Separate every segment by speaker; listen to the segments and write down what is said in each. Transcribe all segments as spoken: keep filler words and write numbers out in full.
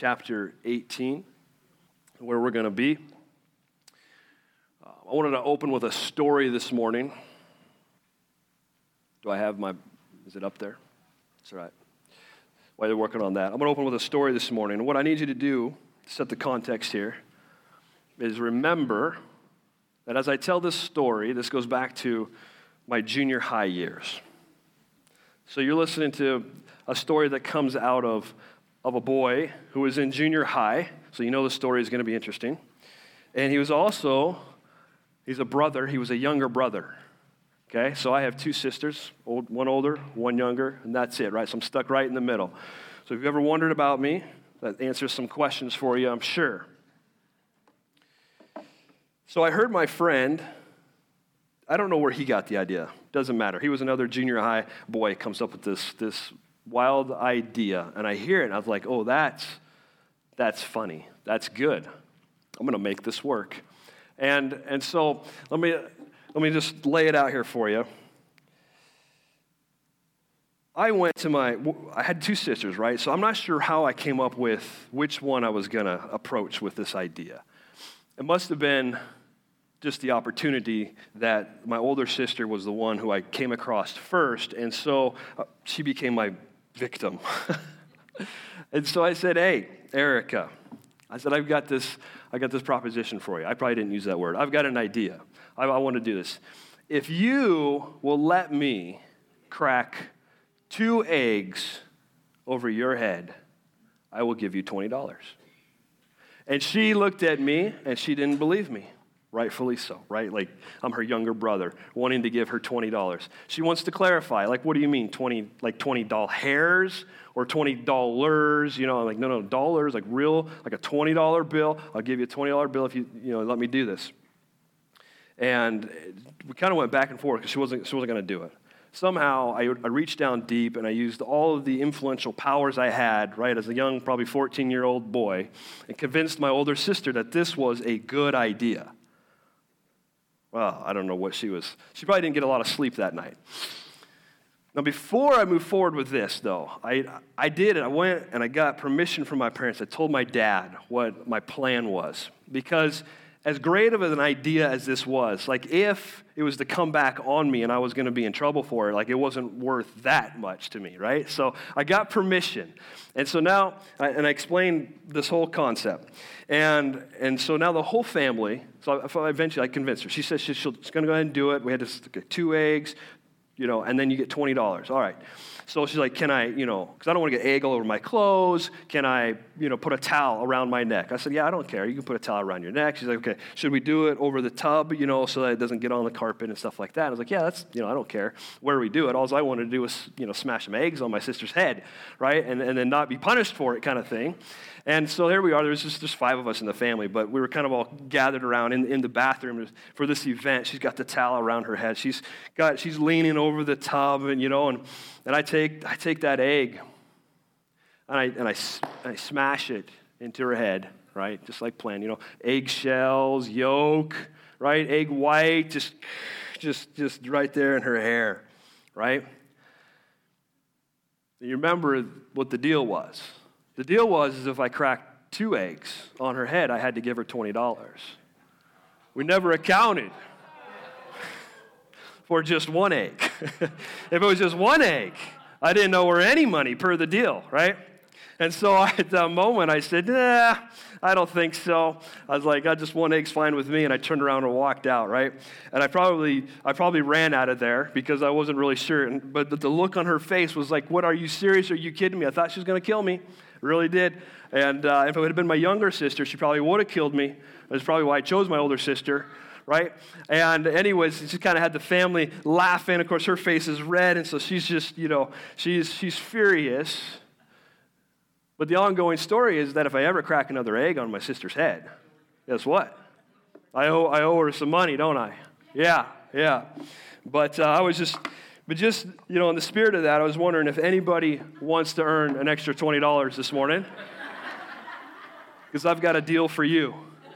Speaker 1: chapter eighteen, where we're going to be. Uh, I wanted to open with a story this morning. Do I have my, is it up there? That's all right. While you're working on that, I'm going to open with a story this morning. And what I need you to do, to set the context here, is remember that as I tell this story, this goes back to my junior high years. So you're listening to a story that comes out of, of a boy who was in junior high, so you know the story is going to be interesting. And he was also, he's a brother, he was a younger brother. Okay, so I have two sisters, old, one older, one younger, and that's it, right? So I'm stuck right in the middle. So if you've ever wondered about me, that answers some questions for you, I'm sure. So I heard my friend, I don't know where he got the idea. Doesn't matter. He was another junior high boy, comes up with this, this wild idea, and I hear it, and I was like, oh, that's, that's funny. That's good. I'm going to make this work. And, and so let me... Let me just lay it out here for you. I went to my, I had two sisters, right? So I'm not sure how I came up with which one I was going to approach with this idea. It must have been just the opportunity that my older sister was the one who I came across first, and so she became my victim. And so I said, hey, Erica, I said, I've got this, I got this proposition for you. I probably didn't use that word. I've got an idea. I, I want to do this. If you will let me crack two eggs over your head, I will give you twenty dollars. And she looked at me, and she didn't believe me. Rightfully so, right? Like, I'm her younger brother, wanting to give her twenty dollars. She wants to clarify, like, what do you mean, twenty, like twenty doll hairs or twenty dollars? You know, I'm like, no, no, dollars, like real, like a twenty dollar bill. I'll give you a twenty dollar bill if you, you know, let me do this. And we kind of went back and forth because she wasn't, she wasn't going to do it. Somehow, I, I reached down deep, and I used all of the influential powers I had, right, as a young, probably fourteen-year-old boy, and convinced my older sister that this was a good idea. Well, I don't know what she was. She probably didn't get a lot of sleep that night. Now, before I move forward with this, though, I I did it. I went and I got permission from my parents. I told my dad what my plan was. Because as great of an idea as this was, like if it was to come back on me and I was going to be in trouble for it, like it wasn't worth that much to me, right? So I got permission. And so now, and I explained this whole concept. And and so now the whole family, so I, eventually I convinced her. She said she, she's going to go ahead and do it. We had to get two eggs, you know, and then you get twenty dollars. All right. So she's like, can I, you know, because I don't want to get egg all over my clothes. Can I, you know, put a towel around my neck? I said, yeah, I don't care. You can put a towel around your neck. She's like, okay, should we do it over the tub, you know, so that it doesn't get on the carpet and stuff like that? I was like, yeah, that's, you know, I don't care where we do it. All I wanted to do was, you know, smash some eggs on my sister's head, right, and, and then not be punished for it kind of thing. And so there we are. There was just, just five of us in the family, but we were kind of all gathered around in, in the bathroom for this event. She's got the towel around her head. She's got she's leaning over the tub, and you know, and, and I take I take that egg, and I and I and I smash it into her head, right, just like planned. You know, eggshells, yolk, right, egg white, just just just right there in her hair, right. You remember what the deal was. The deal was is if I cracked two eggs on her head, I had to give her twenty dollars. We never accounted for just one egg. If it was just one egg, I didn't owe her any money per the deal, right? And so at that moment, I said, nah, I don't think so. I was like, oh, just one egg's fine with me, and I turned around and walked out, right? And I probably I probably ran out of there because I wasn't really sure. And, but the, the look on her face was like, what, are you serious? Are you kidding me? I thought she was going to kill me. Really did. And uh, if it had been my younger sister, she probably would have killed me. That's probably why I chose my older sister, right? And anyways, she kind of had the family laughing. Of course, her face is red, and so she's just, you know, she's she's furious. But the ongoing story is that if I ever crack another egg on my sister's head, guess what? I owe I owe her some money, don't I? Yeah, yeah. But uh, I was just, but just you know, in the spirit of that, I was wondering if anybody wants to earn an extra twenty dollars this morning, because I've got a deal for you.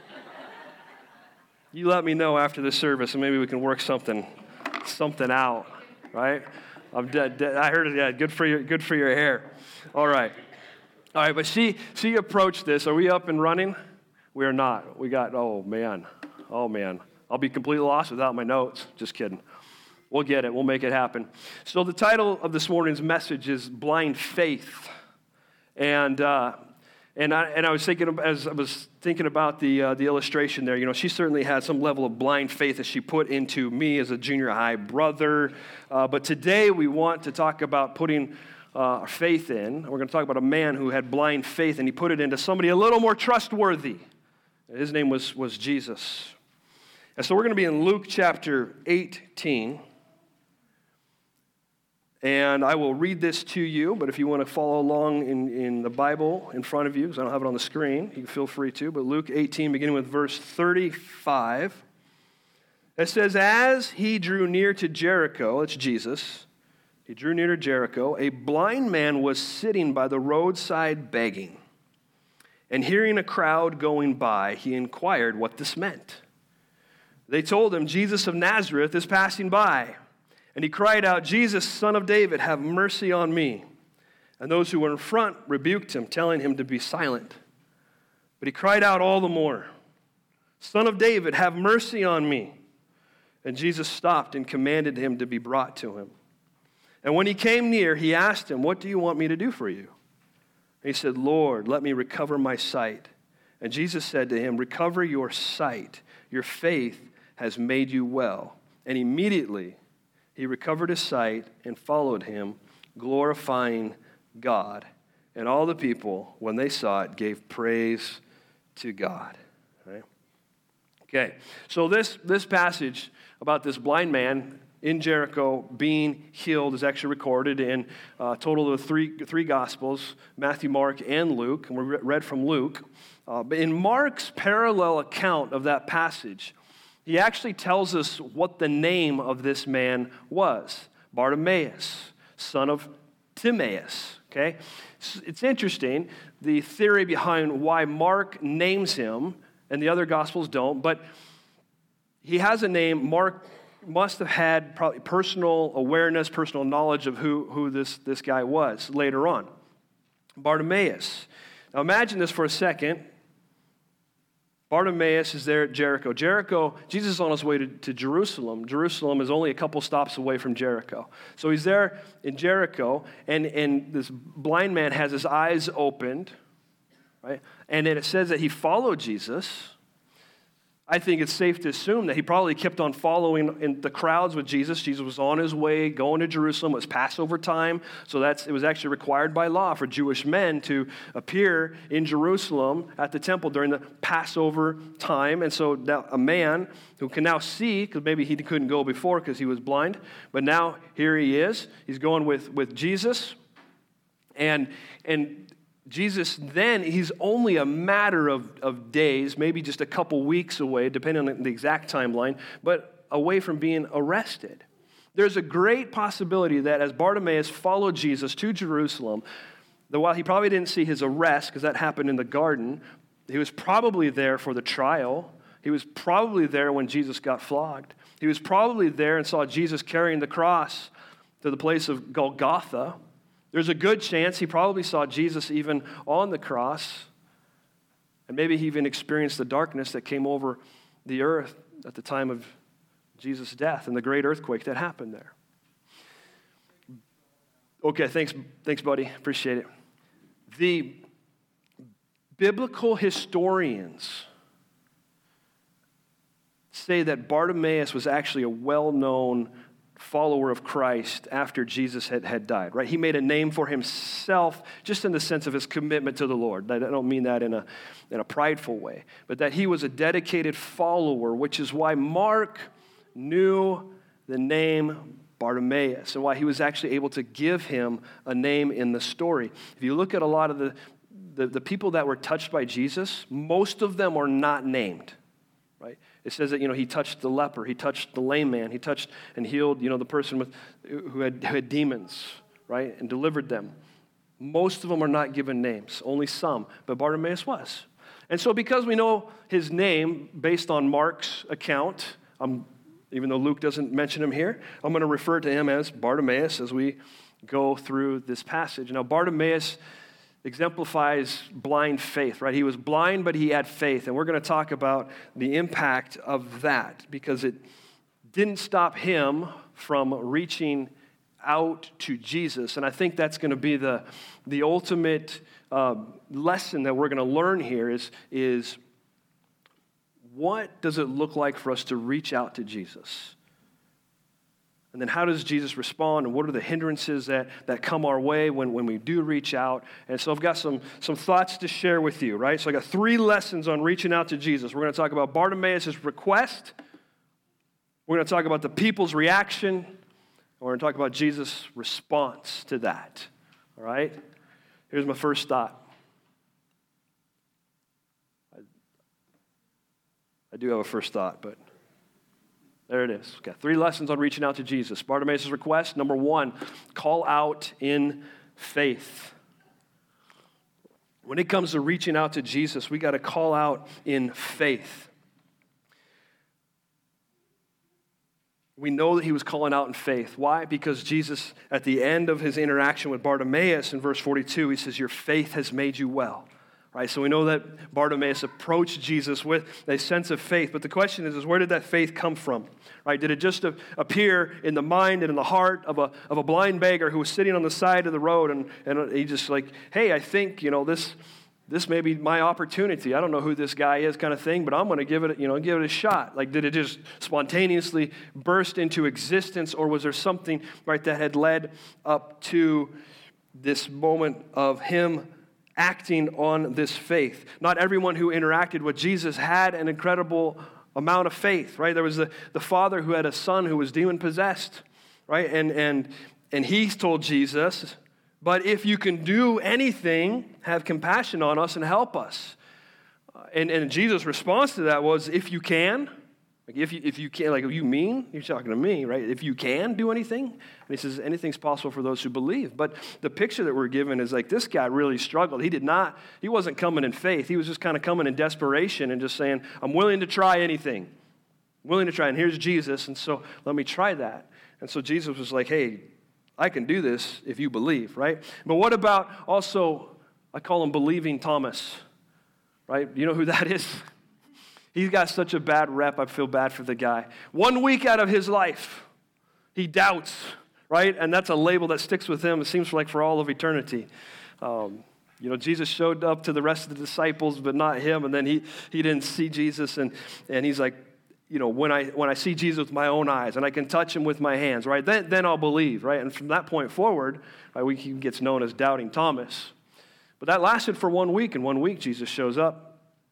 Speaker 1: You let me know after this service, and maybe we can work something something out, right? I'm dead. dead. I heard it. Yeah, good for your good for your hair. All right. All right, but she, she approached this. Are we up and running? We are not. We got, oh, man. Oh, man. I'll be completely lost without my notes. Just kidding. We'll get it. We'll make it happen. So the title of this morning's message is Blind Faith. And uh, and I and I was thinking, as I was thinking about the uh, the illustration there, you know, she certainly had some level of blind faith that she put into me as a junior high brother. Uh, but today we want to talk about putting uh, our faith in. We're going to talk about a man who had blind faith, and he put it into somebody a little more trustworthy. His name was was Jesus. And so we're going to be in Luke chapter eighteen. And I will read this to you, but if you want to follow along in, in the Bible in front of you, because I don't have it on the screen, you can feel free to. But Luke eighteen, beginning with verse thirty-five, it says, as he drew near to Jericho, it's Jesus, he drew near to Jericho, a blind man was sitting by the roadside begging. And hearing a crowd going by, he inquired what this meant. They told him, Jesus of Nazareth is passing by. And he cried out, Jesus, Son of David, have mercy on me. And those who were in front rebuked him, telling him to be silent. But he cried out all the more, Son of David, have mercy on me. And Jesus stopped and commanded him to be brought to him. And when he came near, he asked him, what do you want me to do for you? And he said, Lord, let me recover my sight. And Jesus said to him, recover your sight. Your faith has made you well. And immediately he recovered his sight and followed him, glorifying God. And all the people, when they saw it, gave praise to God. Right? Okay, so this, this passage about this blind man in Jericho being healed is actually recorded in a total of three, three Gospels, Matthew, Mark, and Luke. And we read from Luke. Uh, but in Mark's parallel account of that passage, he actually tells us what the name of this man was. Bartimaeus, son of Timaeus, okay? It's interesting, the theory behind why Mark names him, and the other Gospels don't, but he has a name. Mark must have had probably personal awareness, personal knowledge of who, who this, this guy was later on. Bartimaeus. Now imagine this for a second. Bartimaeus is there at Jericho. Jericho, Jesus is on his way to, to Jerusalem. Jerusalem is only a couple stops away from Jericho. So he's there in Jericho, and, and this blind man has his eyes opened, right? And then it says that he followed Jesus. I think it's safe to assume that he probably kept on following in the crowds with Jesus. Jesus was on his way, going to Jerusalem. It was Passover time, so that's it was actually required by law for Jewish men to appear in Jerusalem at the temple during the Passover time. And so now a man who can now see, because maybe he couldn't go before because he was blind, but now here he is. He's going with, with Jesus, and and Jesus then, he's only a matter of, of days, maybe just a couple weeks away, depending on the exact timeline, but away from being arrested. There's a great possibility that as Bartimaeus followed Jesus to Jerusalem, that while he probably didn't see his arrest, because that happened in the garden, he was probably there for the trial. He was probably there when Jesus got flogged. He was probably there and saw Jesus carrying the cross to the place of Golgotha. There's a good chance he probably saw Jesus even on the cross, and maybe he even experienced the darkness that came over the earth at the time of Jesus' death and the great earthquake that happened there. Okay, thanks, thanks, buddy. Appreciate it. The biblical historians say that Bartimaeus was actually a well-known follower of Christ after Jesus had, had died, right? He made a name for himself just in the sense of his commitment to the Lord. I don't mean that in a, in a prideful way, but that he was a dedicated follower, which is why Mark knew the name Bartimaeus and why he was actually able to give him a name in the story. If you look at a lot of the, the, the people that were touched by Jesus, most of them are not named, right? It says that, you know, he touched the leper, he touched the lame man, he touched and healed, you know, the person with who had, who had demons, right, and delivered them. Most of them are not given names, only some, but Bartimaeus was. And so because we know his name based on Mark's account, um, even though Luke doesn't mention him here, I'm going to refer to him as Bartimaeus as we go through this passage. Now, Bartimaeus, exemplifies blind faith, right? He was blind, but he had faith. And we're going to talk about the impact of that because it didn't stop him from reaching out to Jesus. And I think that's going to be the, the ultimate uh, lesson that we're going to learn here is, is what does it look like for us to reach out to Jesus? And then how does Jesus respond, and what are the hindrances that, that come our way when, when we do reach out? And so I've got some, some thoughts to share with you, right? So I got three lessons on reaching out to Jesus. We're going to talk about Bartimaeus' request. We're going to talk about the people's reaction. And we're going to talk about Jesus' response to that, all right? Here's my first thought. I, I do have a first thought, but there it is. We've got three lessons on reaching out to Jesus. Bartimaeus' request. Number one, call out in faith. When it comes to reaching out to Jesus, we got to call out in faith. We know that he was calling out in faith. Why? Because Jesus, at the end of his interaction with Bartimaeus in verse forty-two, he says, your faith has made you well. Right, so we know that Bartimaeus approached Jesus with a sense of faith. But the question is, is where did that faith come from? Right? Did it just appear in the mind and in the heart of a, of a blind beggar who was sitting on the side of the road and, and he just like, hey, I think, you know, this this may be my opportunity. I don't know who this guy is kind of thing, but I'm going to give it, you know, give it a shot. Like, did it just spontaneously burst into existence, or was there something, right, that had led up to this moment of him acting on this faith? Not everyone who interacted with Jesus had an incredible amount of faith, right? There was the, the father who had a son who was demon-possessed, right? And, and, and he told Jesus, but if you can do anything, have compassion on us and help us. Uh, and, and Jesus' response to that was, if you can, like if you, if you can, like, you mean? You're talking to me, right? If you can do anything? And he says, anything's possible for those who believe. But the picture that we're given is like, this guy really struggled. He did not, he wasn't coming in faith. He was just kind of coming in desperation and just saying, I'm willing to try anything. I'm willing to try. And here's Jesus, and so let me try that. And so Jesus was like, hey, I can do this if you believe, right? But what about also, I call him believing Thomas, right? You know who that is? He's got such a bad rep, I feel bad for the guy. One week out of his life, he doubts, right? And that's a label that sticks with him, it seems like for all of eternity. Um, you know, Jesus showed up to the rest of the disciples, but not him, and then he he didn't see Jesus, and, and he's like, you know, when I when I see Jesus with my own eyes, and I can touch him with my hands, right, then, then I'll believe, right? And from that point forward, right, we, he gets known as Doubting Thomas. But that lasted for one week, and one week Jesus shows up.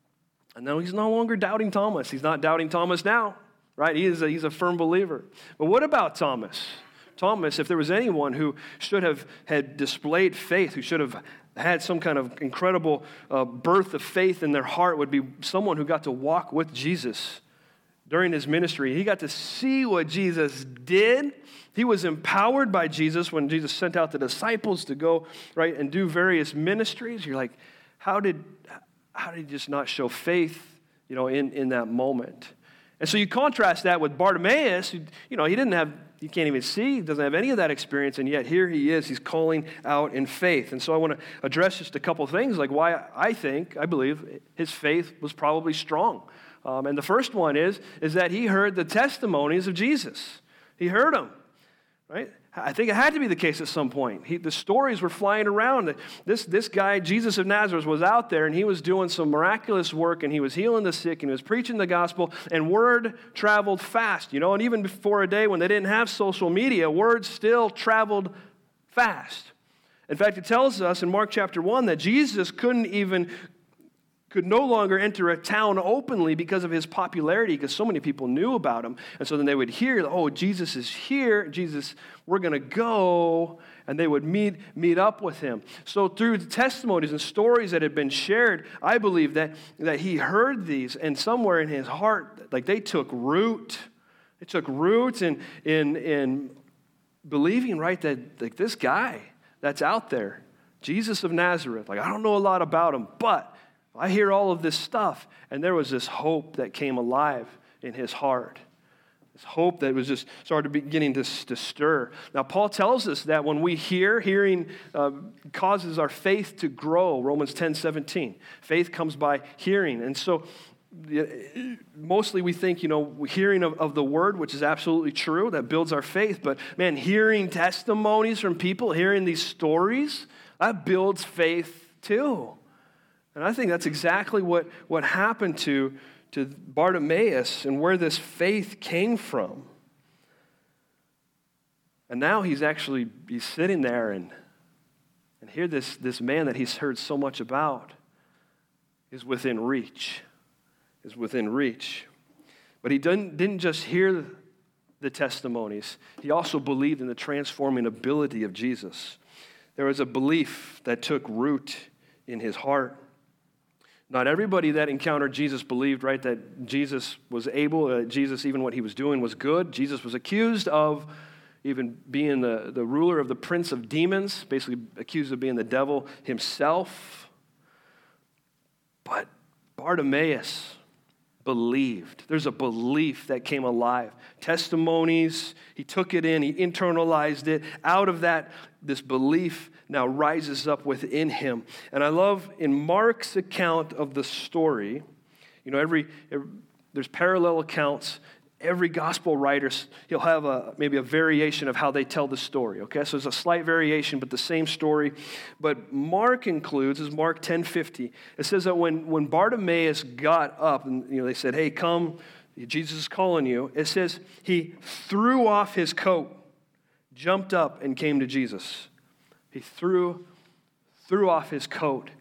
Speaker 1: And now he's no longer doubting Thomas. He's not doubting Thomas now, right? He is a, he's a firm believer. But what about Thomas? Thomas, if there was anyone who should have had displayed faith, who should have had some kind of incredible uh, birth of faith in their heart, would be someone who got to walk with Jesus during his ministry. He got to see what Jesus did. He was empowered by Jesus when Jesus sent out the disciples to go, right, and do various ministries. You're like, how did... How did he just not show faith, you know, in, in that moment? And so you contrast that with Bartimaeus, who, you know, he didn't have, he can't even see, he doesn't have any of that experience, and yet here he is, he's calling out in faith. And so I want to address just a couple of things, like why I think, I believe, his faith was probably strong. Um, and the first one is, is that he heard the testimonies of Jesus. He heard them, right? I think it had to be the case at some point. He, the stories were flying around. This, this guy, Jesus of Nazareth, was out there, and he was doing some miraculous work, and he was healing the sick, and he was preaching the gospel, and word traveled fast, you know, and even before a day when they didn't have social media, word still traveled fast. In fact, it tells us in Mark chapter one that Jesus couldn't even could no longer enter a town openly because of his popularity, because so many people knew about him. And so then they would hear, oh, Jesus is here. Jesus, we're going to go. And they would meet, meet up with him. So through the testimonies and stories that had been shared, I believe that, that he heard these, and somewhere in his heart, like they took root. They took root in, in, in believing, right, that like this guy that's out there, Jesus of Nazareth, like I don't know a lot about him, but I hear all of this stuff, and there was this hope that came alive in his heart. This hope that was just started beginning to, to stir. Now, Paul tells us that when we hear, hearing uh, causes our faith to grow, Romans ten seventeen. Faith comes by hearing. And so mostly we think, you know, hearing of, of the word, which is absolutely true, that builds our faith. But, man, hearing testimonies from people, hearing these stories, that builds faith too. And I think that's exactly what, what happened to to Bartimaeus and where this faith came from. And now he's actually, he's sitting there and, and here this, this man that he's heard so much about is within reach, is within reach. But he didn't, didn't just hear the testimonies, he also believed in the transforming ability of Jesus. There was a belief that took root in his heart. Not everybody that encountered Jesus believed, right, that Jesus was able, uh, Jesus, even what he was doing was good. Jesus was accused of even being the, the ruler of the prince of demons, basically accused of being the devil himself. But Bartimaeus believed. There's a belief that came alive. Testimonies, he took it in, he internalized it. Out of that, this belief now rises up within him. And I love in Mark's account of the story, you know, every, every there's parallel accounts. Every gospel writer, he'll have a maybe a variation of how they tell the story, okay? So there's a slight variation, but the same story. But Mark includes, is Mark ten fifty. It says that when, when Bartimaeus got up, and you know they said, hey, come, Jesus is calling you. It says he threw off his coat, jumped up, and came to Jesus. He threw, threw off his coat.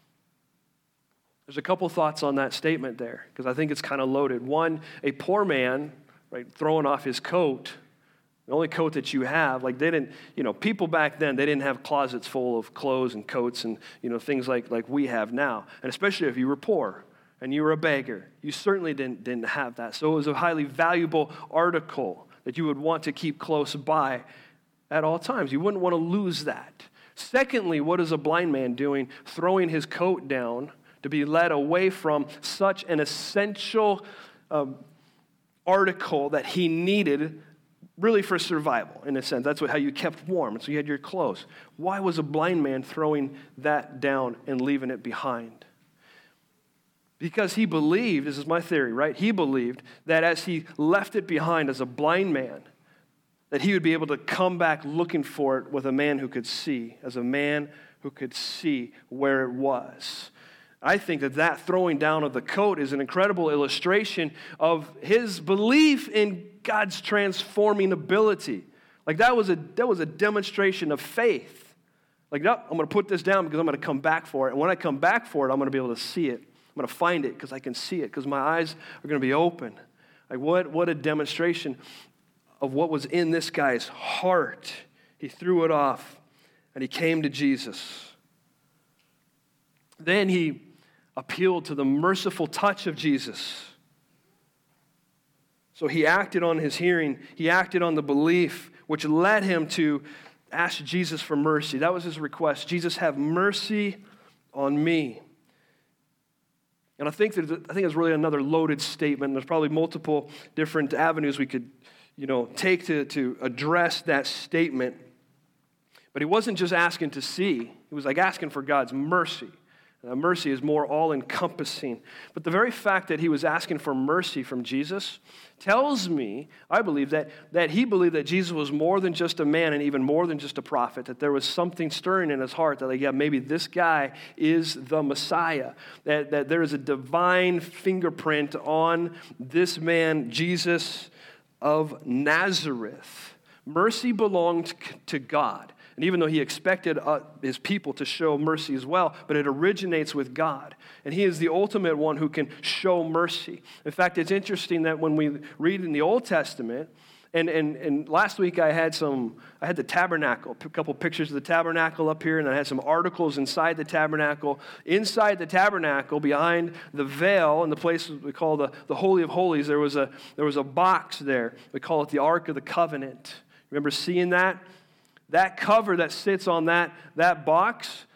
Speaker 1: There's a couple thoughts on that statement there, because I think it's kind of loaded. One, a poor man, right, throwing off his coat, the only coat that you have, like they didn't, you know, people back then, they didn't have closets full of clothes and coats and, you know, things like, like we have now. And especially if you were poor and you were a beggar, you certainly didn't, didn't have that. So it was a highly valuable article that you would want to keep close by at all times. You wouldn't want to lose that. Secondly, what is a blind man doing? Throwing his coat down to be led away from such an essential um, article that he needed really for survival, in a sense. That's what, how you kept warm, so you had your clothes. Why was a blind man throwing that down and leaving it behind? Because he believed, this is my theory, right? He believed that as he left it behind as a blind man, that he would be able to come back looking for it with a man who could see, as a man who could see where it was. I think that that throwing down of the coat is an incredible illustration of his belief in God's transforming ability. Like that was a that was a demonstration of faith. Like, no, I'm going to put this down because I'm going to come back for it. And when I come back for it, I'm going to be able to see it. I'm going to find it because I can see it, because my eyes are going to be open. Like what, what a demonstration of what was in this guy's heart. He threw it off and he came to Jesus. Then he appealed to the merciful touch of Jesus. So he acted on his hearing. He acted on the belief, which led him to ask Jesus for mercy. That was his request. Jesus, have mercy on me. And I think that I think it's really another loaded statement. There's probably multiple different avenues we could, you know, take to, to address that statement. But he wasn't just asking to see. He was like asking for God's mercy. Now, mercy is more all-encompassing. But the very fact that he was asking for mercy from Jesus tells me, I believe, that, that he believed that Jesus was more than just a man and even more than just a prophet, that there was something stirring in his heart that, like, yeah, maybe this guy is the Messiah, that, that there is a divine fingerprint on this man, Jesus of Nazareth. Mercy belonged to God. And even though he expected uh, his people to show mercy as well, but it originates with God. And he is the ultimate one who can show mercy. In fact, it's interesting that when we read in the Old Testament, and, and, and last week I had some, I had the tabernacle, a couple pictures of the tabernacle up here, and I had some articles inside the tabernacle. Inside the tabernacle, behind the veil, in the place we call the, the Holy of Holies, there was a there was a box there. We call it the Ark of the Covenant. Remember seeing that? That cover that sits on that, that box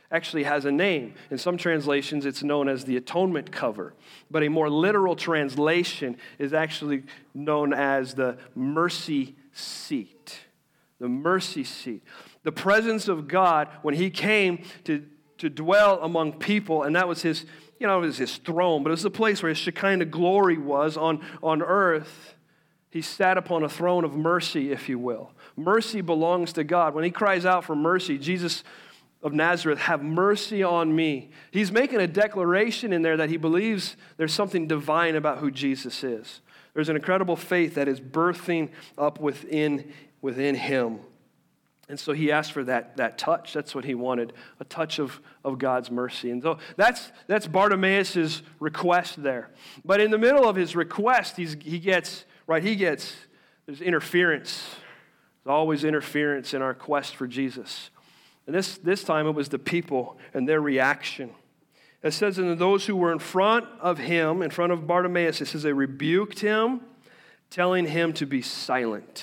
Speaker 1: actually has a name. In some translations, it's known as the atonement cover. But a more literal translation is actually known as the mercy seat. The mercy seat. The presence of God when he came to, to dwell among people, and that was his, you know, it was his throne, but it was the place where his Shekinah glory was on, on earth. He sat upon a throne of mercy, if you will. Mercy belongs to God. When he cries out for mercy, Jesus of Nazareth, have mercy on me. He's making a declaration in there that he believes there's something divine about who Jesus is. There's an incredible faith that is birthing up within, within him. And so he asked for that, that touch. That's what he wanted, a touch of, of God's mercy. And so that's, that's Bartimaeus' request there. But in the middle of his request, he's, he gets, right, he gets, there's interference. There's always interference in our quest for Jesus. And this, this time it was the people and their reaction. It says, and those who were in front of him, in front of Bartimaeus, it says they rebuked him, telling him to be silent.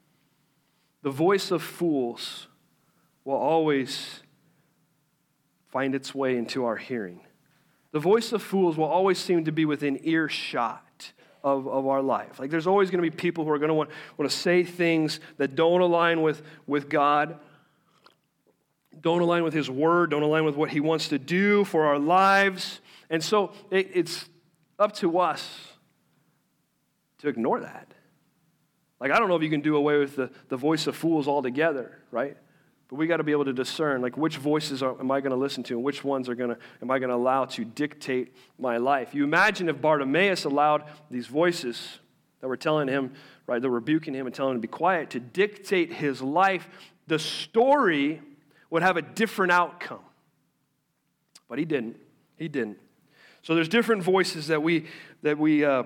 Speaker 1: The voice of fools will always find its way into our hearing. The voice of fools will always seem to be within earshot of, of our life. Like there's always going to be people who are going to want, want to say things that don't align with, with God, don't align with his word, don't align with what he wants to do for our lives. And so it, it's up to us to ignore that. Like, I don't know if you can do away with the, the voice of fools altogether, right? But we got to be able to discern, like, which voices are, am I going to listen to and which ones are going to, am I going to allow to dictate my life? You imagine if Bartimaeus allowed these voices that were telling him, right, that were rebuking him and telling him to be quiet, to dictate his life, the story would have a different outcome. But he didn't. He didn't. So there's different voices that we that we uh,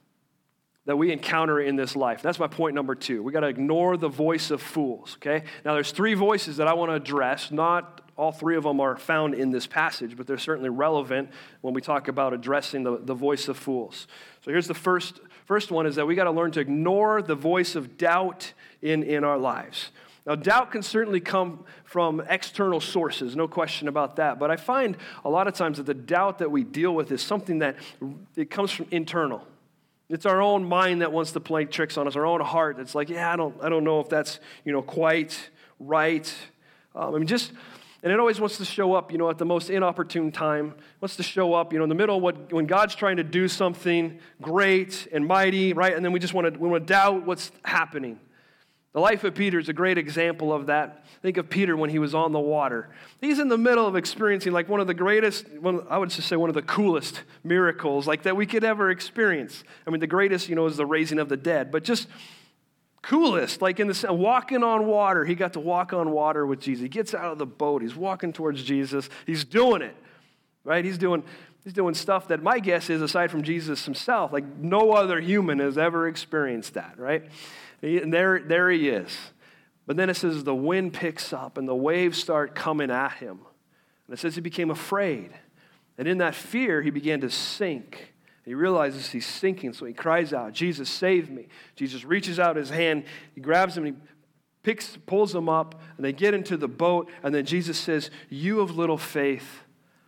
Speaker 1: that we encounter in this life. That's my point number two. We got to ignore the voice of fools. Okay. Now there's three voices that I want to address. Not all three of them are found in this passage, but they're certainly relevant when we talk about addressing the, the voice of fools. So here's the first first one: is that we got to learn to ignore the voice of doubt in in our lives. Now, doubt can certainly come from external sources, no question about that. But I find a lot of times that the doubt that we deal with is something that it comes from internal. It's our own mind that wants to play tricks on us, our own heart that's like, yeah, I don't, I don't know if that's, you know, quite right. Um, I mean, just, and it always wants to show up, you know, at the most inopportune time. It wants to show up, you know, in the middle of what, when God's trying to do something great and mighty, right? And then we just want to, we want to doubt what's happening. The life of Peter is a great example of that. Think of Peter when he was on the water. He's in the middle of experiencing like one of the greatest, one, I would just say one of the coolest miracles like that we could ever experience. I mean, the greatest, you know, is the raising of the dead, but just coolest, like in the walking on water. He got to walk on water with Jesus. He gets out of the boat. He's walking towards Jesus. He's doing it, right? He's doing He's doing stuff that my guess is, aside from Jesus himself, like no other human has ever experienced that, right? And there, there he is. But then it says the wind picks up and the waves start coming at him. And it says he became afraid. And in that fear, he began to sink. He realizes he's sinking, so he cries out, Jesus, save me. Jesus reaches out his hand, he grabs him, and he picks, pulls him up, and they get into the boat. And then Jesus says, you of little faith,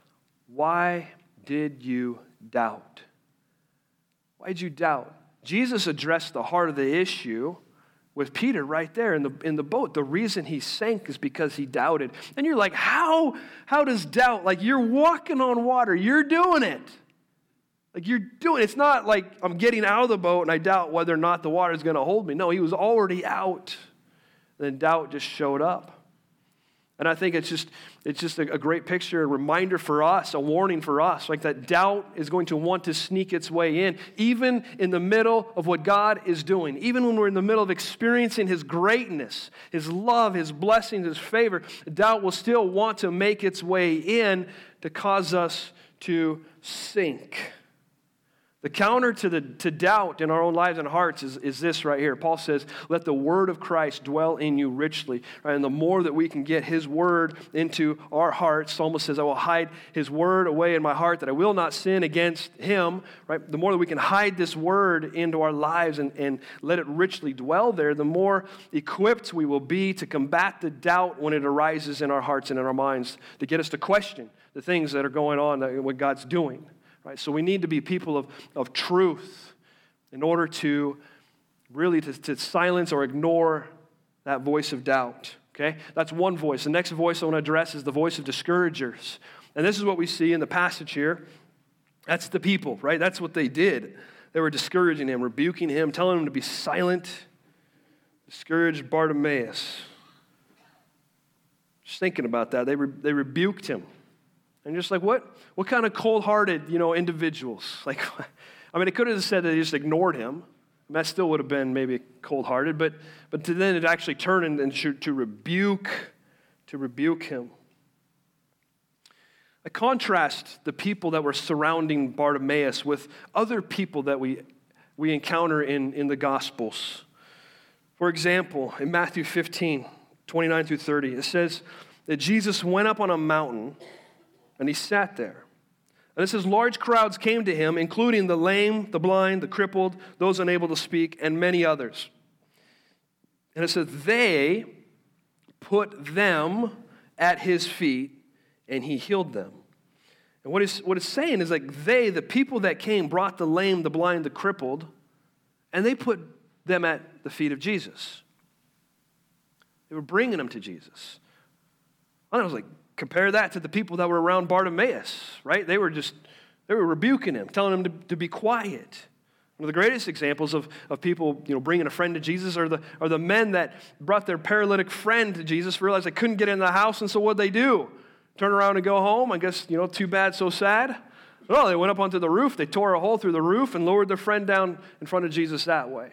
Speaker 1: why did you doubt? Why did you doubt? Jesus addressed the heart of the issue with Peter right there in the in the boat. The reason he sank is because he doubted. And you're like, how, how does doubt, like you're walking on water, you're doing it. Like you're doing it. It's not like I'm getting out of the boat and I doubt whether or not the water is going to hold me. No, he was already out. And then doubt just showed up. And I think it's just it's just a, a great picture, a reminder for us, a warning for us, like that doubt is going to want to sneak its way in, even in the middle of what God is doing, even when we're in the middle of experiencing his greatness, his love, his blessings, his favor, doubt will still want to make its way in to cause us to sink. The counter to the to doubt in our own lives and hearts is, is this right here. Paul says, let the word of Christ dwell in you richly. Right? And the more that we can get his word into our hearts, Psalmist says, I will hide his word away in my heart that I will not sin against him. Right? The more that we can hide this word into our lives and, and let it richly dwell there, the more equipped we will be to combat the doubt when it arises in our hearts and in our minds, to get us to question the things that are going on, that, what God's doing. Right, so we need to be people of, of truth in order to really to, to silence or ignore that voice of doubt. Okay, that's one voice. The next voice I want to address is the voice of discouragers. And this is what we see in the passage here. That's the people, right? That's what they did. They were discouraging him, rebuking him, telling him to be silent. Discouraged Bartimaeus. Just thinking about that, they, re, they rebuked him. And just like, what what kind of cold-hearted, you know, individuals? Like, I mean, it could have said that they just ignored him. And that still would have been maybe cold-hearted, but but to then it actually turned and, and to, to rebuke, to rebuke him. I contrast the people that were surrounding Bartimaeus with other people that we we encounter in, in the Gospels. For example, in Matthew fifteen, twenty-nine through thirty, it says that Jesus went up on a mountain and he sat there. And it says, large crowds came to him, including the lame, the blind, the crippled, those unable to speak, and many others. And it says, they put them at his feet, and he healed them. And what it's, what it's saying is like they, the people that came, brought the lame, the blind, the crippled, and they put them at the feet of Jesus. They were bringing them to Jesus. And I was like, compare that to the people that were around Bartimaeus, right? They were just, they were rebuking him, telling him to, to be quiet. One of the greatest examples of, of people, you know, bringing a friend to Jesus are the, are the men that brought their paralytic friend to Jesus, realized they couldn't get in the house, and so what'd they do? Turn around and go home? I guess, you know, too bad, so sad. No, they went up onto the roof, they tore a hole through the roof and lowered their friend down in front of Jesus that way.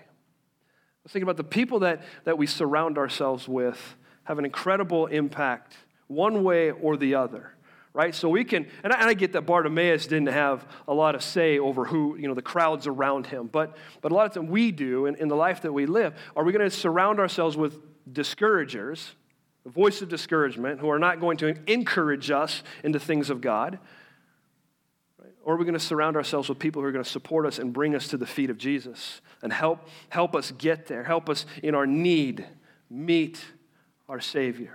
Speaker 1: I was thinking about the people that, that we surround ourselves with have an incredible impact one way or the other, right? So we can, and I, and I get that Bartimaeus didn't have a lot of say over who, you know, the crowds around him, but but a lot of times we do in, in the life that we live. Are we going to surround ourselves with discouragers, the voice of discouragement, who are not going to encourage us into things of God? Right? Or are we going to surround ourselves with people who are going to support us and bring us to the feet of Jesus and help help us get there, help us in our need meet our Savior?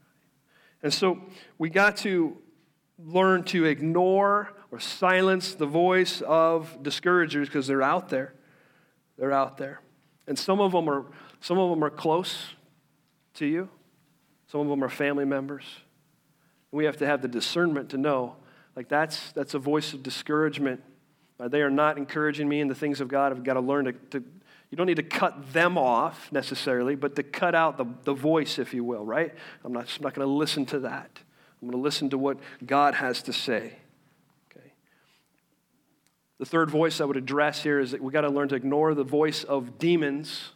Speaker 1: And so we got to learn to ignore or silence the voice of discouragers because they're out there. They're out there. And some of them are some of them are close to you. Some of them are family members. And we have to have the discernment to know, like that's that's a voice of discouragement. Uh, they are not encouraging me in the things of God. I've got to learn to, to you don't need to cut them off necessarily, but to cut out the, the voice, if you will, right? I'm not, I'm not going to listen to that. I'm going to listen to what God has to say. Okay. The third voice I would address here is that we got to learn to ignore the voice of demons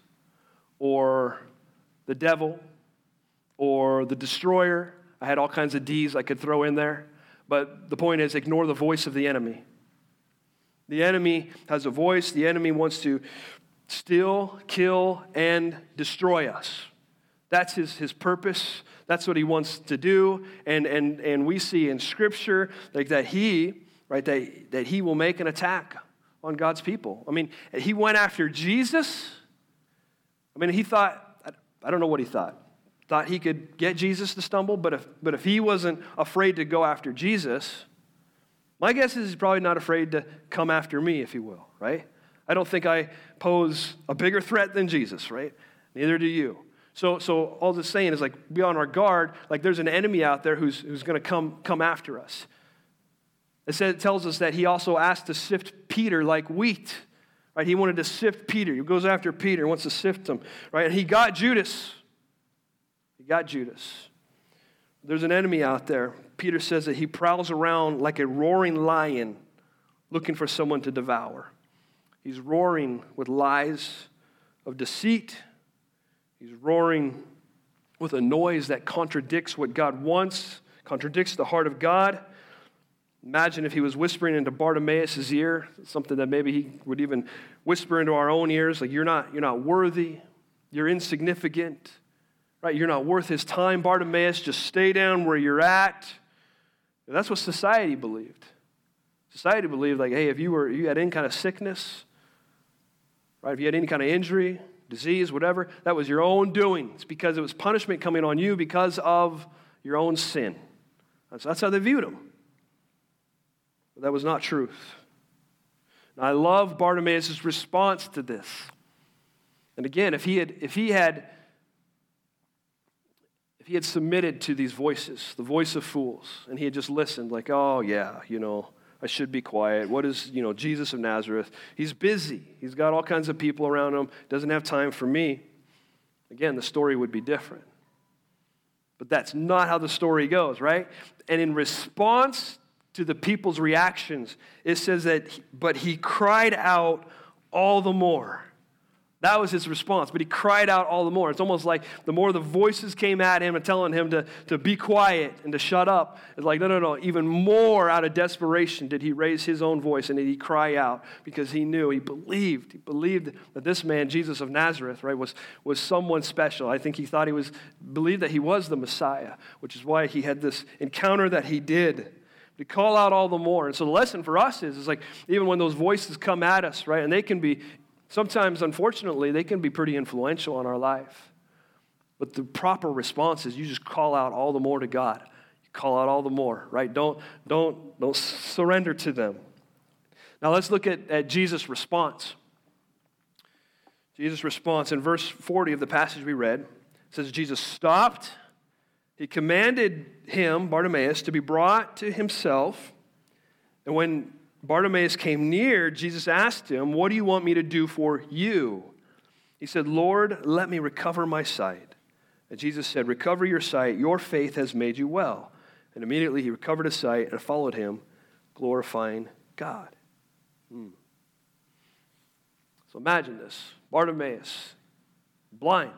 Speaker 1: or the devil or the destroyer. I had all kinds of D's I could throw in there, but the point is ignore the voice of the enemy. The enemy has a voice. The enemy wants to steal, kill, and destroy us. That's his, his purpose. That's what he wants to do. And, and, and we see in Scripture like that he, right, that, that he will make an attack on God's people. I mean, he went after Jesus. I mean, he thought, I don't know what he thought. Thought he could get Jesus to stumble, but if, but if he wasn't afraid to go after Jesus, my guess is he's probably not afraid to come after me, if you will, right? I don't think I pose a bigger threat than Jesus, right? Neither do you. So, so all this saying is like be on our guard. Like there's an enemy out there who's who's going to come come after us. It says it tells us that he also asked to sift Peter like wheat, right? He wanted to sift Peter. He goes after Peter, wants to sift him, right? And he got Judas. He got Judas. There's an enemy out there. Peter says that he prowls around like a roaring lion, looking for someone to devour. He's roaring with lies of deceit. He's roaring with a noise that contradicts what God wants, contradicts the heart of God. Imagine if he was whispering into Bartimaeus' ear, something that maybe he would even whisper into our own ears, like, you're not, you're not worthy, you're insignificant, right? You're not worth his time, Bartimaeus, just stay down where you're at. And that's what society believed. Society believed, like, hey, if you were, you had any kind of sickness, right? If you had any kind of injury, disease, whatever, that was your own doing. It's because it was punishment coming on you because of your own sin. That's, that's how they viewed him. But that was not truth. And I love Bartimaeus' response to this. And again, if he had, if he had, if he had submitted to these voices, the voice of fools, and he had just listened, like, oh yeah, you know, I should be quiet. What is, you know, Jesus of Nazareth? He's busy. He's got all kinds of people around him. Doesn't have time for me. Again, the story would be different. But that's not how the story goes, right? And in response to the people's reactions, it says that, but he cried out all the more. That was his response, but he cried out all the more. It's almost like the more the voices came at him and telling him to, to be quiet and to shut up, it's like, no, no, no, even more out of desperation did he raise his own voice and did he cry out because he knew, he believed, he believed that this man, Jesus of Nazareth, right, was, was someone special. I think he thought he was, believed that he was the Messiah, which is why he had this encounter that he did. To call out all the more. And so the lesson for us is, is like, even when those voices come at us, right, and they can be, sometimes, unfortunately, they can be pretty influential on our life. But the proper response is you just call out all the more to God. You call out all the more, right? Don't, don't, don't surrender to them. Now let's look at, at Jesus' response. Jesus' response in verse forty of the passage we read, it says Jesus stopped. He commanded him, Bartimaeus, to be brought to himself. And when Bartimaeus came near, Jesus asked him, what do you want me to do for you? He said, Lord, let me recover my sight. And Jesus said, recover your sight. Your faith has made you well. And immediately he recovered his sight and followed him, glorifying God. Hmm. So imagine this. Bartimaeus, blind.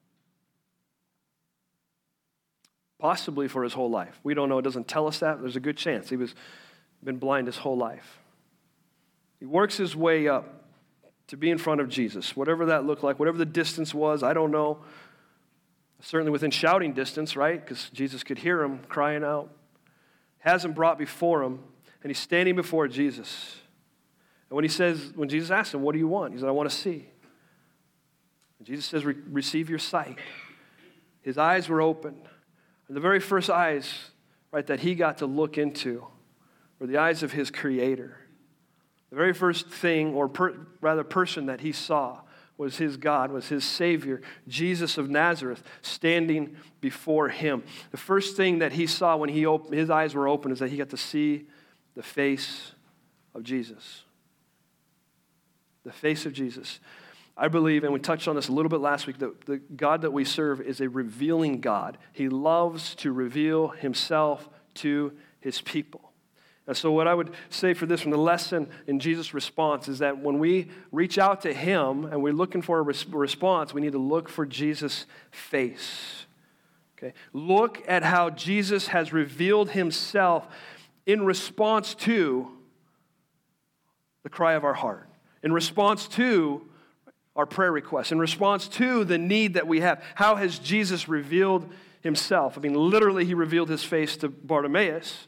Speaker 1: Possibly for his whole life. We don't know. It doesn't tell us that. There's a good chance. He was been blind his whole life. He works his way up to be in front of Jesus, whatever that looked like, whatever the distance was, I don't know. Certainly within shouting distance, right? Because Jesus could hear him crying out. Has him brought before him, and he's standing before Jesus. And when he says, when Jesus asks him, what do you want? He said, I want to see. And Jesus says, Re- receive your sight. His eyes were opened. And the very first eyes, right, that he got to look into were the eyes of his Creator. The very first thing, or per, rather person that he saw was his God, was his Savior, Jesus of Nazareth, standing before him. The first thing that he saw when he opened, his eyes were open is that he got to see the face of Jesus. The face of Jesus. I believe, and we touched on this a little bit last week, that the God that we serve is a revealing God. He loves to reveal himself to his people. And so what I would say for this from the lesson in Jesus' response is that when we reach out to him and we're looking for a res- response, we need to look for Jesus' face. Okay? Look at how Jesus has revealed himself in response to the cry of our heart, in response to our prayer requests, in response to the need that we have. How has Jesus revealed himself? I mean, literally, he revealed his face to Bartimaeus.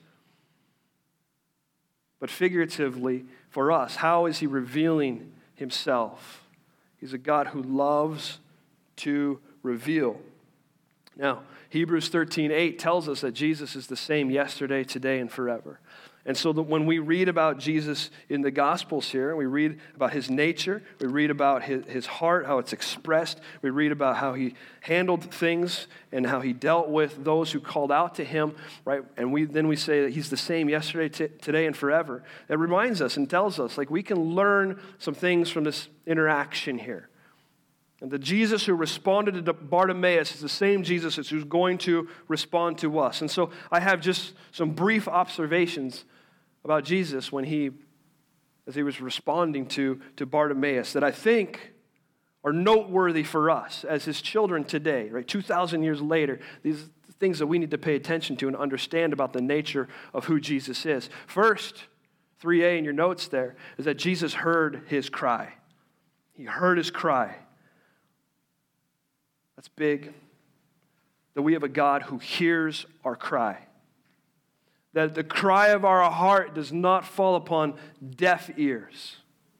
Speaker 1: But figuratively, for us, how is he revealing himself? He's a God who loves to reveal. Now, Hebrews thirteen eight tells us that Jesus is the same yesterday, today, and forever. And so that when we read about Jesus in the Gospels here, we read about his nature, we read about his, his heart, how it's expressed, we read about how he handled things and how he dealt with those who called out to him, right? And we then we say that he's the same yesterday, t- today, and forever. It reminds us and tells us, like, we can learn some things from this interaction here. And the Jesus who responded to Bartimaeus is the same Jesus who's going to respond to us. And so I have just some brief observations about Jesus when he, as he was responding to, to Bartimaeus, that I think are noteworthy for us as his children today, right? two thousand years later, these things that we need to pay attention to and understand about the nature of who Jesus is. First, three A in your notes there, is that Jesus heard his cry. He heard his cry. That's big. That we have a God who hears our cry. That the cry of our heart does not fall upon deaf ears.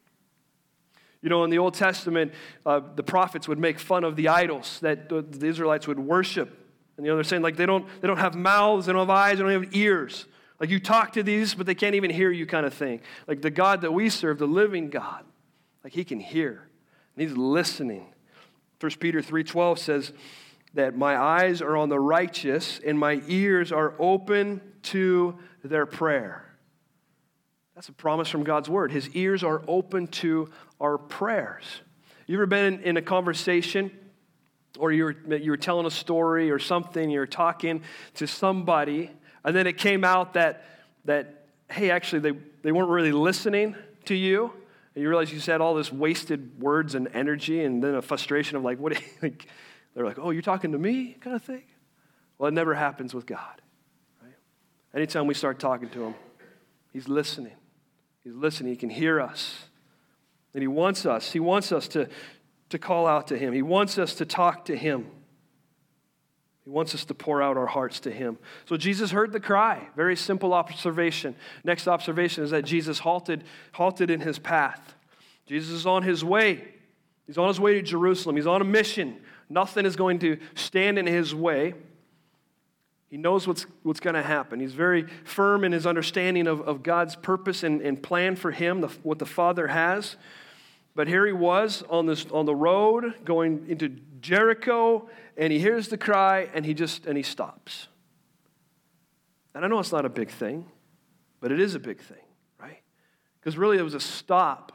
Speaker 1: You know, in the Old Testament, uh, the prophets would make fun of the idols that the, the Israelites would worship. And you know, they're saying, like, they don't, they don't have mouths, they don't have eyes, they don't have ears. Like, you talk to these, but they can't even hear you kind of thing. Like, the God that we serve, the living God, like, he can hear. And he's listening. First Peter three twelve says that my eyes are on the righteous and my ears are open to their prayer. That's a promise from God's word. His ears are open to our prayers. You ever been in, in a conversation, or you were, you were telling a story or something, you were talking to somebody, and then it came out that, that hey, actually, they, they weren't really listening to you, and you realize you said all this wasted words and energy, and then a frustration of like, what? Like, they're like, oh, you're talking to me, kind of thing? Well, it never happens with God. Right? Anytime we start talking to him, he's listening. He's listening. He can hear us. And he wants us. He wants us to, to call out to him. He wants us to talk to him. He wants us to pour out our hearts to him. So Jesus heard the cry. Very simple observation. Next observation is that Jesus halted, halted in his path. Jesus is on his way. He's on his way to Jerusalem. He's on a mission. Nothing is going to stand in his way. He knows what's, what's going to happen. He's very firm in his understanding of, of God's purpose and, and plan for him, the, what the Father has. But here he was on, this, on the road going into Jericho, and he hears the cry, and he just and he stops. And I know it's not a big thing, but it is a big thing, right? Because really it was a stop.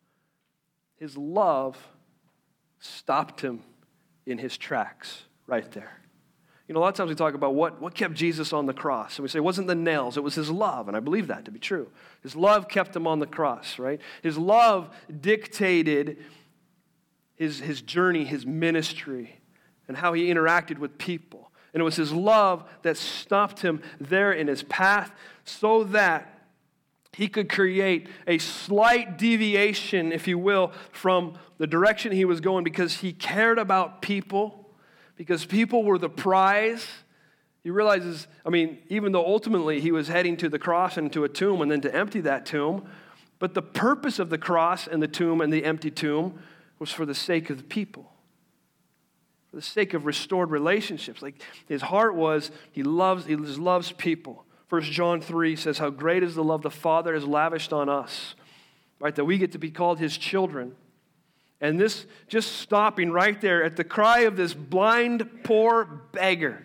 Speaker 1: His love stopped him in his tracks right there. You know, a lot of times we talk about what, what kept Jesus on the cross. And we say it wasn't the nails, it was his love. And I believe that to be true. His love kept him on the cross, right? His love dictated his, his journey, his ministry, and how he interacted with people. And it was his love that stopped him there in his path so that he could create a slight deviation, if you will, from the direction he was going because he cared about people. Because people were the prize. He realizes, I mean, even though ultimately he was heading to the cross and to a tomb and then to empty that tomb, but the purpose of the cross and the tomb and the empty tomb was for the sake of the people, for the sake of restored relationships. Like his heart was, he loves, he loves people. First John three says, how great is the love the Father has lavished on us, right? That we get to be called his children. And this just stopping right there at the cry of this blind, poor beggar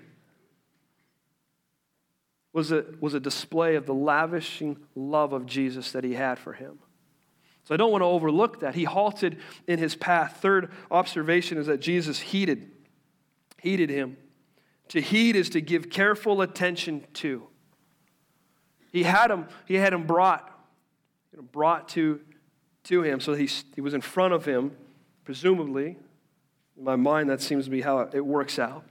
Speaker 1: was a, was a display of the lavishing love of Jesus that he had for him. So I don't want to overlook that. He halted in his path. Third observation is that Jesus heeded, heeded him. To heed is to give careful attention to. He had him, he had him brought, you know, brought to, to him. So he, he was in front of him. Presumably, in my mind, that seems to be how it works out.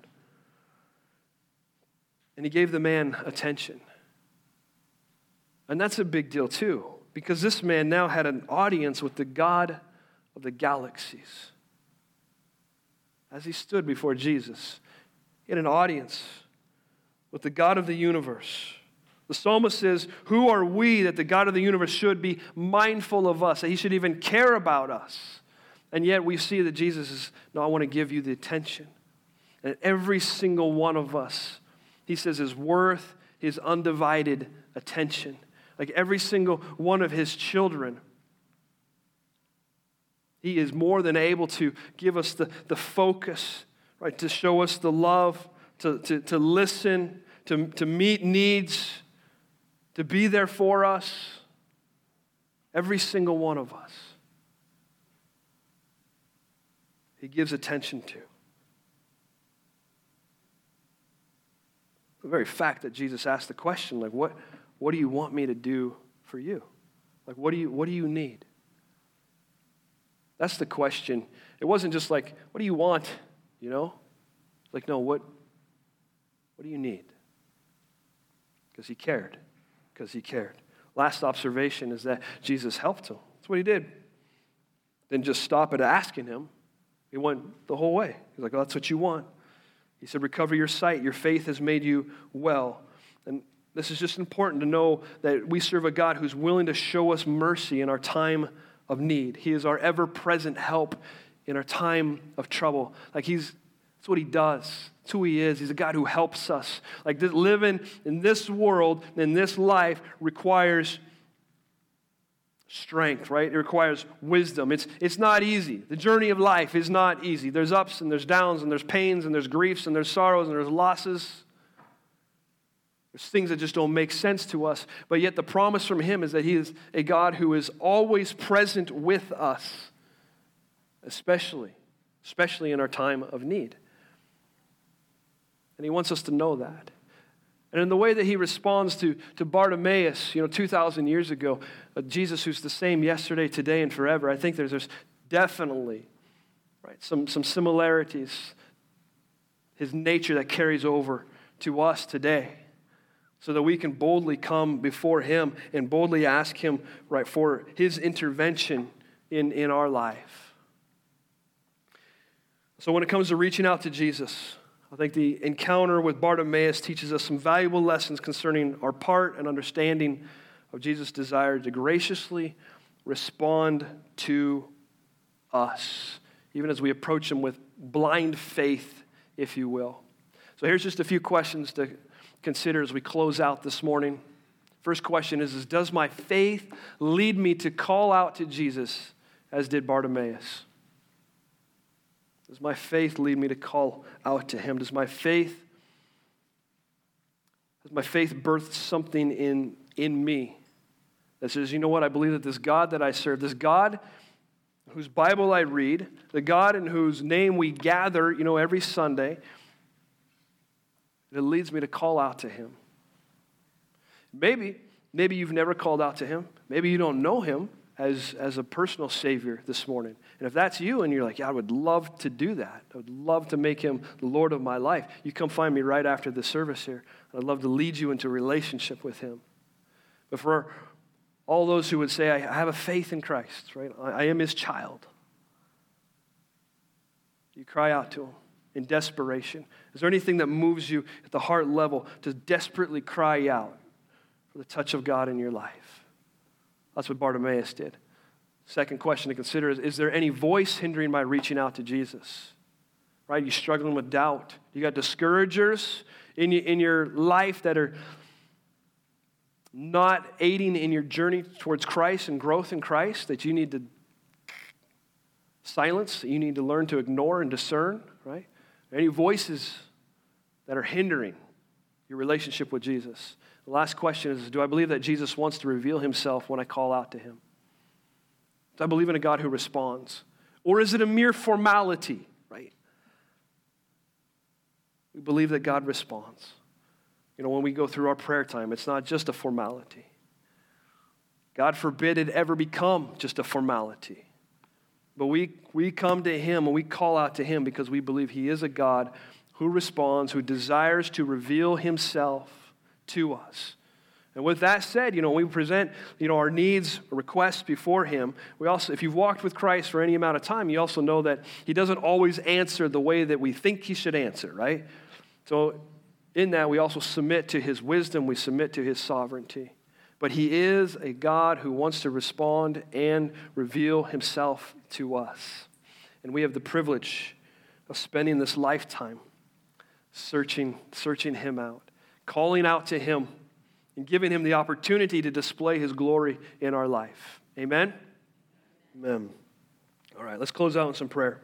Speaker 1: And he gave the man attention. And that's a big deal too, because this man now had an audience with the God of the galaxies. As he stood before Jesus, he had an audience with the God of the universe. The psalmist says, who are we that the God of the universe should be mindful of us, that he should even care about us? And yet we see that Jesus is, no, I want to give you the attention. And every single one of us, he says, is worth his undivided attention. Like every single one of his children, he is more than able to give us the, the focus, right, to show us the love, to, to, to listen, to, to meet needs, to be there for us. Every single one of us. He gives attention to. The very fact that Jesus asked the question, like, what, what do you want me to do for you? Like, what do you, what do you need? That's the question. It wasn't just like, what do you want? You know? Like, no, what, What do you need? Because he cared. Because he cared. Last observation is that Jesus helped him. That's what he did. Didn't just stop at asking him. He went the whole way. He's like, oh, that's what you want. He said, recover your sight. Your faith has made you well. And this is just important to know that we serve a God who's willing to show us mercy in our time of need. He is our ever-present help in our time of trouble. Like he's, that's what he does. That's who he is. He's a God who helps us. Like this, living in this world, in this life, requires strength, right? It requires wisdom. It's, it's not easy. The journey of life is not easy. There's ups and there's downs and there's pains and there's griefs and there's sorrows and there's losses. There's things that just don't make sense to us. But yet the promise from him is that he is a God who is always present with us, especially, especially in our time of need. And he wants us to know that. And in the way that he responds to, to Bartimaeus, you know, two thousand years ago, uh, Jesus who's the same yesterday, today, and forever, I think there's, there's definitely right, some, some similarities, his nature that carries over to us today, so that we can boldly come before him and boldly ask him right, for his intervention in, in our life. So when it comes to reaching out to Jesus, I think the encounter with Bartimaeus teaches us some valuable lessons concerning our part and understanding of Jesus' desire to graciously respond to us, even as we approach him with blind faith, if you will. So here's just a few questions to consider as we close out this morning. First question is, is does my faith lead me to call out to Jesus as did Bartimaeus? Does my faith lead me to call out to him? Does my faith, has my faith birthed something in, in me that says, you know what, I believe that this God that I serve, this God whose Bible I read, the God in whose name we gather, you know, every Sunday, it leads me to call out to him. Maybe, maybe you've never called out to him. Maybe you don't know him as, as a personal Savior this morning. And if that's you and you're like, yeah, I would love to do that. I would love to make him the Lord of my life. You come find me right after the service here. I'd love to lead you into a relationship with him. But for all those who would say, I have a faith in Christ, right? I am his child. You cry out to him in desperation. Is there anything that moves you at the heart level to desperately cry out for the touch of God in your life? That's what Bartimaeus did. Second question to consider is, is there any voice hindering my reaching out to Jesus? Right? You struggling with doubt. You got discouragers in your, in your life that are not aiding in your journey towards Christ and growth in Christ that you need to silence, that you need to learn to ignore and discern, right? Any voices that are hindering your relationship with Jesus? The last question is, do I believe that Jesus wants to reveal himself when I call out to him? Do I believe in a God who responds? Or is it a mere formality, right? We believe that God responds. You know, when we go through our prayer time, it's not just a formality. God forbid it ever become just a formality. But we, we come to him and we call out to him because we believe he is a God who responds, who desires to reveal himself to us. And with that said, you know, we present, you know, our needs, requests before him. We also, if you've walked with Christ for any amount of time, you also know that he doesn't always answer the way that we think he should answer, right? So in that, we also submit to his wisdom, we submit to his sovereignty. But he is a God who wants to respond and reveal himself to us. And we have the privilege of spending this lifetime searching, searching him out, calling out to him, and giving him the opportunity to display his glory in our life. Amen? Amen. All right, let's close out in some prayer.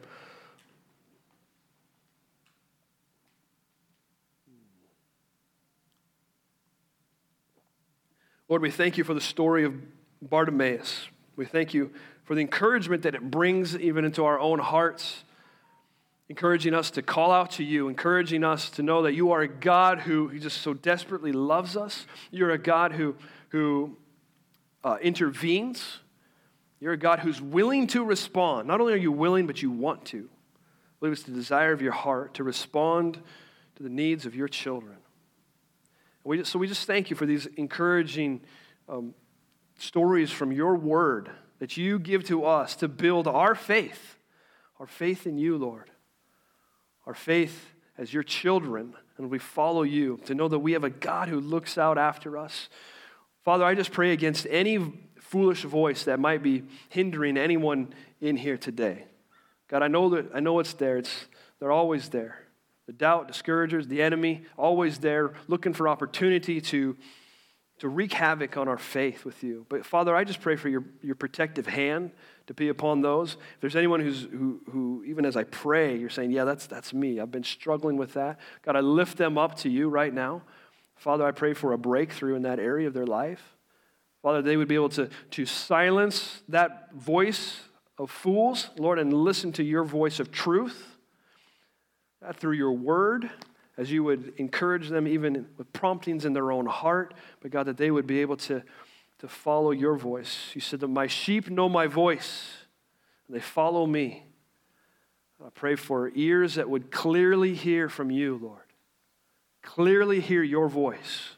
Speaker 1: Lord, we thank you for the story of Bartimaeus. We thank you for the encouragement that it brings even into our own hearts, encouraging us to call out to you, encouraging us to know that you are a God who, who just so desperately loves us. You're a God who, who uh, intervenes. You're a God who's willing to respond. Not only are you willing, but you want to. I believe it's the desire of your heart to respond to the needs of your children. We just, so we just thank you for these encouraging um, stories from your word that you give to us to build our faith, our faith in you, Lord, our faith as your children, and we follow you, to know that we have a God who looks out after us. Father, I just pray against any foolish voice that might be hindering anyone in here today. God, I know that I know it's there. It's they're always there. The doubt, discouragers, the enemy, always there, looking for opportunity to, to wreak havoc on our faith with you. But Father, I just pray for your, your protective hand to be upon those. If there's anyone who's who who even as I pray, you're saying, yeah, that's that's me. I've been struggling with that. God, I lift them up to you right now. Father, I pray for a breakthrough in that area of their life. Father, they would be able to, to silence that voice of fools, Lord, and listen to your voice of truth. God, through your word, as you would encourage them even with promptings in their own heart, but God, that they would be able to, to follow your voice. You said that my sheep know my voice, and they follow me. I pray for ears that would clearly hear from you, Lord. Clearly hear your voice.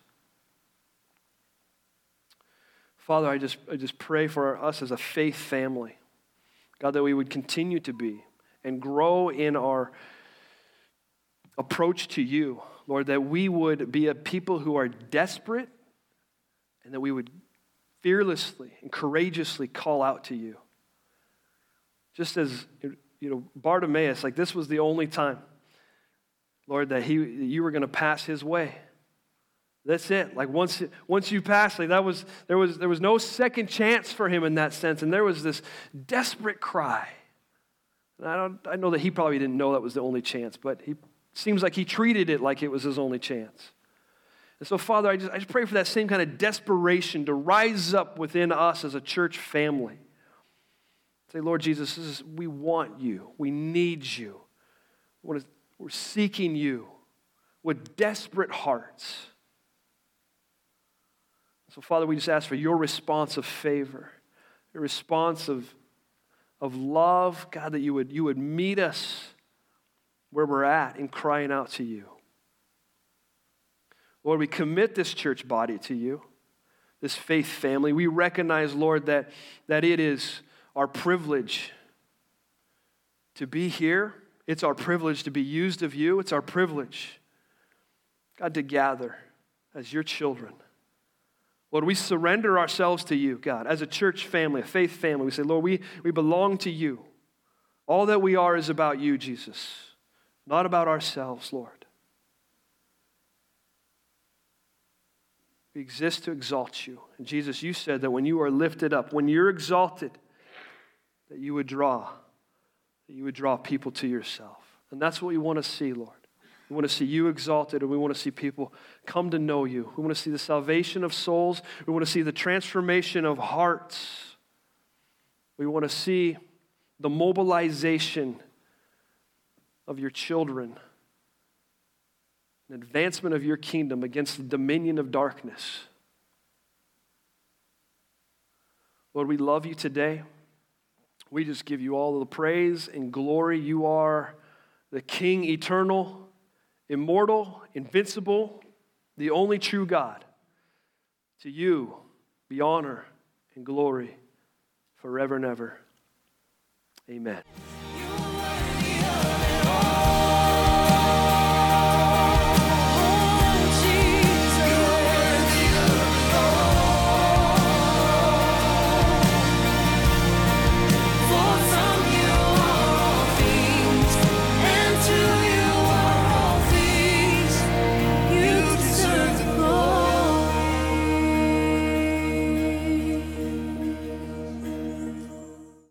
Speaker 1: Father, I just, I just pray for us as a faith family, God, that we would continue to be and grow in our approach to you, Lord, that we would be a people who are desperate and that we would fearlessly and courageously call out to you. Just as, you know, Bartimaeus, like this was the only time, Lord, that he you were going to pass his way. That's it. Like once once you pass, like that was there was there was no second chance for him in that sense, and there was this desperate cry. And I don't I know that he probably didn't know that was the only chance, but he seems like he treated it like it was his only chance. And so, Father, I just I just pray for that same kind of desperation to rise up within us as a church family. Say, Lord Jesus, this is, we want you. We need you. We want to, we're seeking you with desperate hearts. So, Father, we just ask for your response of favor, your response of, of love, God, that you would, you would meet us where we're at in crying out to you. Lord, we commit this church body to you, this faith family. We recognize, Lord, that, that it is our privilege to be here. It's our privilege to be used of you. It's our privilege, God, to gather as your children. Lord, we surrender ourselves to you, God, as a church family, a faith family. We say, Lord, we, we belong to you. All that we are is about you, Jesus, not about ourselves, Lord. We exist to exalt you. And Jesus, you said that when you are lifted up, when you're exalted, that you would draw, that you would draw people to yourself. And that's what we want to see, Lord. We want to see you exalted, and we want to see people come to know you. We want to see the salvation of souls. We want to see the transformation of hearts. We want to see the mobilization of your children, an advancement of your kingdom against the dominion of darkness. Lord, we love you today. We just give you all of the praise and glory. You are the King eternal, immortal, invincible, the only true God. To you be honor and glory forever and ever. Amen.